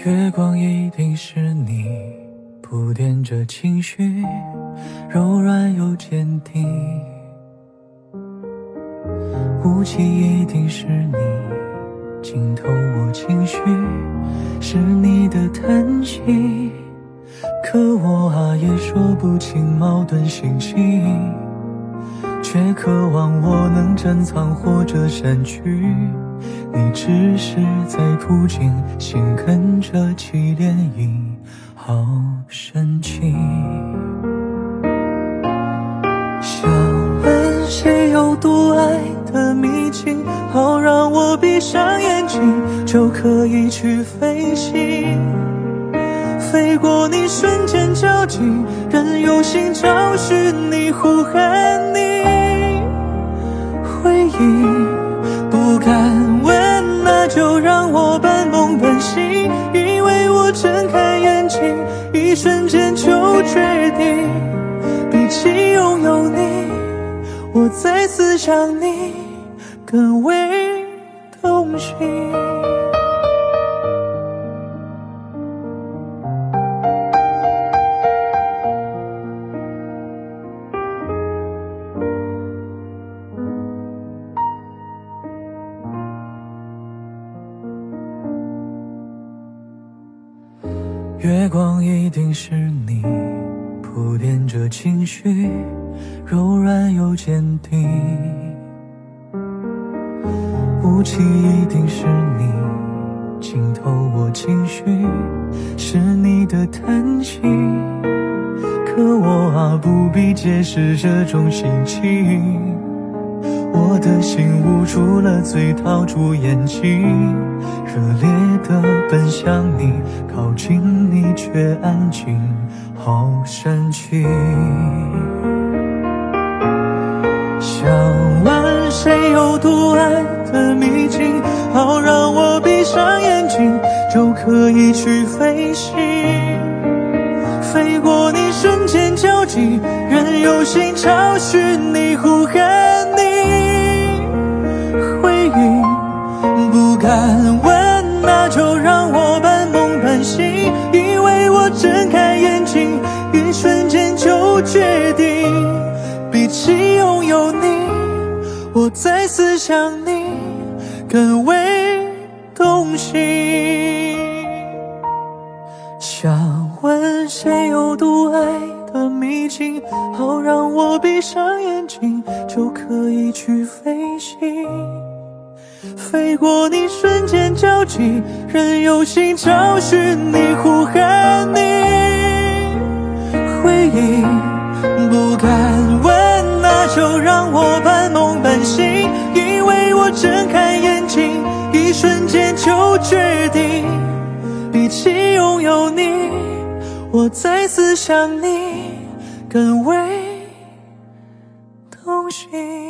月光一定是你铺垫着情绪，柔软又坚定。雾气一定是你浸透我情绪，是你的叹息。可我也说不清矛盾心情，却渴望我能珍藏或者删去。你只是在途经，心跟着起涟漪，好深情。想问谁有独爱的秘境，好让我闭上眼睛就可以去飞行，飞过你瞬间交集，任由心找寻你，呼喊你。回忆不敢问，那就让我半梦半醒，因为我睁开眼睛，一瞬间就决定，比起拥有你，我在思想你更为动心。月光一定是你铺垫着情绪，柔软又坚定。雾气一定是你浸透我情绪，是你的叹息。可我不必解释这种心情，我的心捂住了嘴，套住眼睛，热烈地奔向你，靠近你却安静，好神奇。想问谁有独爱的秘境，好让我闭上眼睛就可以去飞行，飞过你瞬间交集，任由心找寻你，呼喊你。回忆不敢问，那就让我半梦半醒，因为我睁开眼睛，一瞬间就决定，比起拥有你，我在思想你更为动心。想问谁有独爱的秘境，好让我闭上眼睛就可以去飞行，飞过你瞬间交集，任由心找寻你，呼喊你。回忆不敢问，那就让我半梦半醒，因为我睁开眼睛，一瞬间就决定，比起拥有你，我在思想你更为动心。